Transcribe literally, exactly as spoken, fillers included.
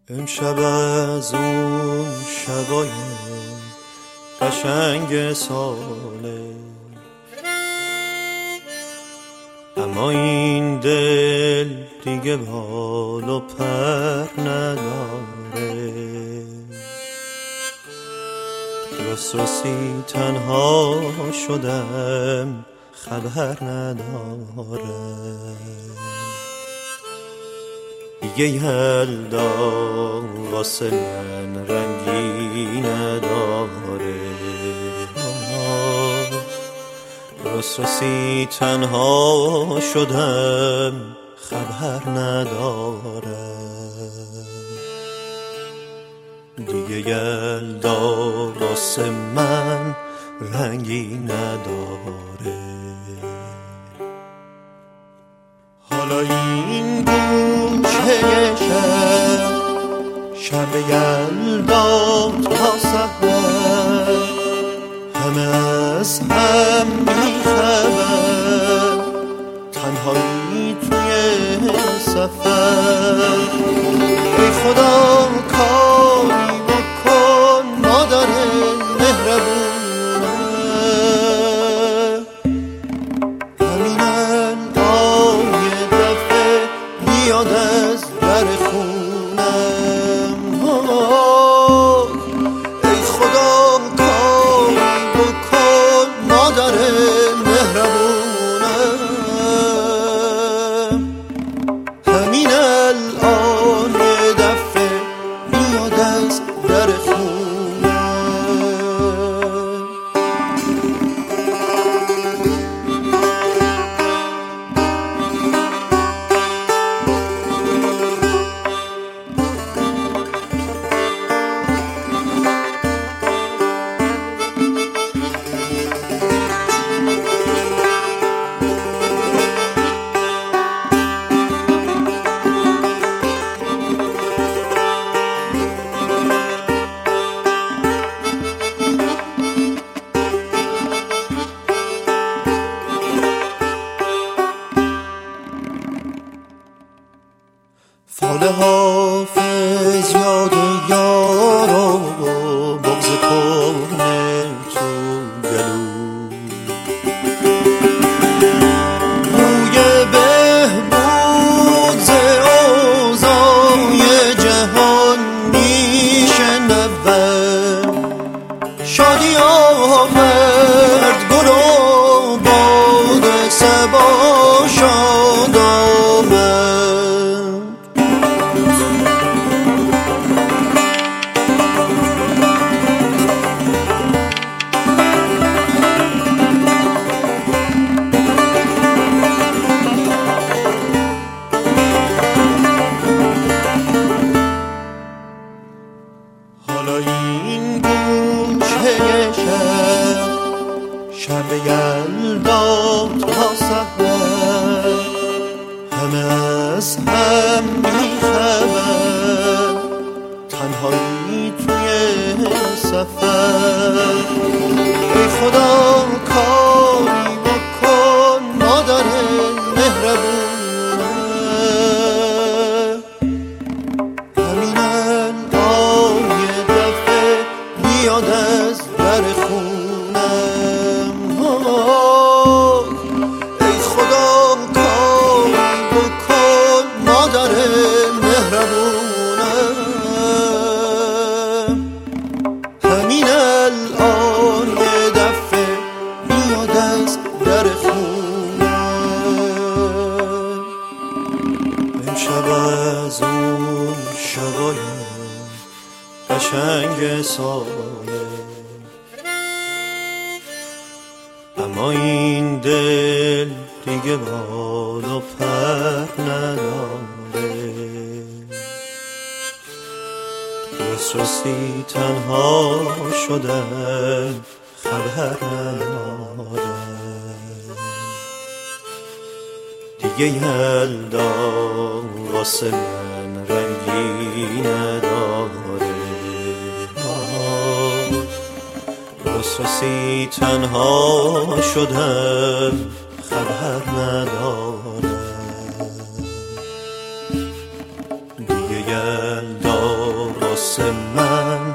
امشب از اون شبای قشنگ ساله، اما این دل دیگه بال و پر نداره. رس رسی تنها شدم، خبر نداره. دیگه یلدا واسه من رنگی نداره. رس رسی تنها شدم، خبر نداره. دیگه یلدا واسه من رنگی نداره. حالا این گوشه شب، شب یلدا تا سحر، همه از هم بیخبر، تنهایی توی سفر. ای خدا کاری بکن، مادر مهربونه، همین الان یه دفعه بیاد از در خونم. ای خدا کاری بکن، مادر مهربونه، همین الان یه دفعه بیاد از در خونم. فال حافظ یاد یار و بغض کهنه تو گلو، بوی بهبود ز اوضاع جهان میشنوم. شادی آورد گل و باد صبا شاد آمد. حالا این گوشه شب، شب یلدا تا سحر، همه از هم بیخبر، تنهایی توی سفر. ای خدا کاری بکن، مادر مهربونه، همین الان یه دفعه بیاد از در خونم. ای خدا کاری بکن، مادر مهربونه، همین الان یه دفعه بیاد از در خونم. امشب از اون شبای قشنگ ساله، اما این دل دیگه بال و پر نداره. رس رسی تنها شدم، خبر نداره. دیگه یلدا واسه من رنگی نداره. رس رسی تنها شدم، خبر نداره. دیگه یلدا واسه من